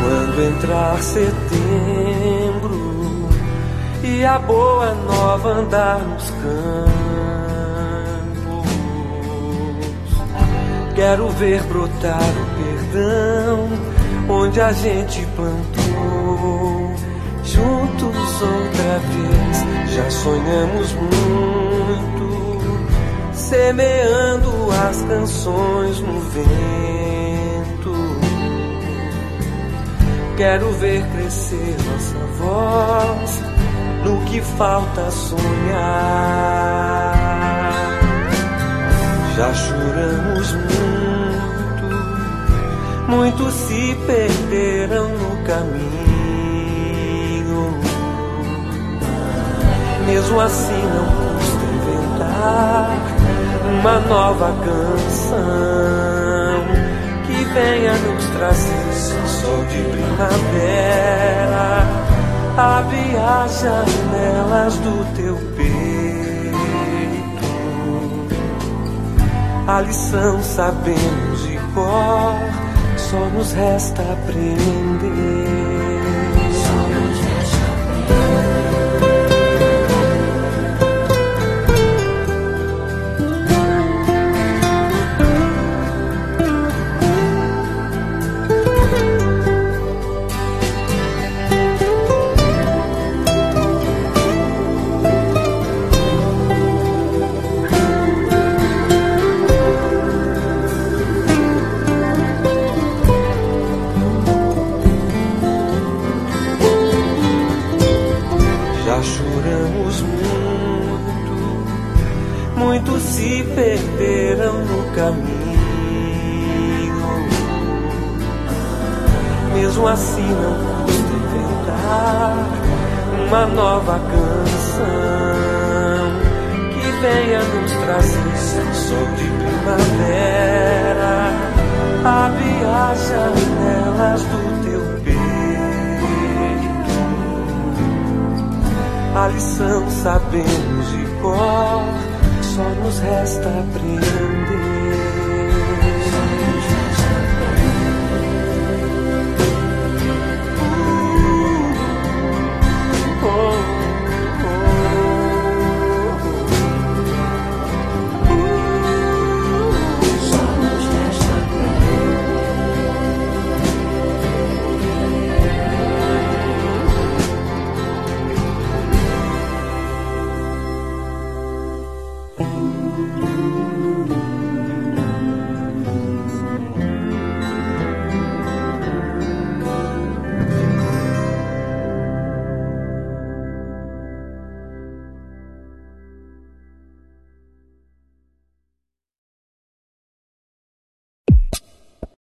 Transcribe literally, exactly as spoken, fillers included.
Quando entrar setembro e a boa nova andar nos campos, quero ver brotar o perdão onde a gente plantou. Juntos outra vez, já sonhamos muito, semeando as canções no vento. Quero ver crescer nossa voz no que falta sonhar. Já choramos muito, muitos se perderam no caminho. Mesmo assim não custa inventar uma nova canção que venha nos trazer sol de primavera. Abre as janelas do teu peito, a lição sabemos de cor, só nos resta aprender. Choramos muito, muitos se perderam no caminho. Mesmo assim não custa inventar uma nova canção que venha nos trazer sol de primavera. Abre as janelas do teu peito, a lição sabemos de cor, só nos resta aprender.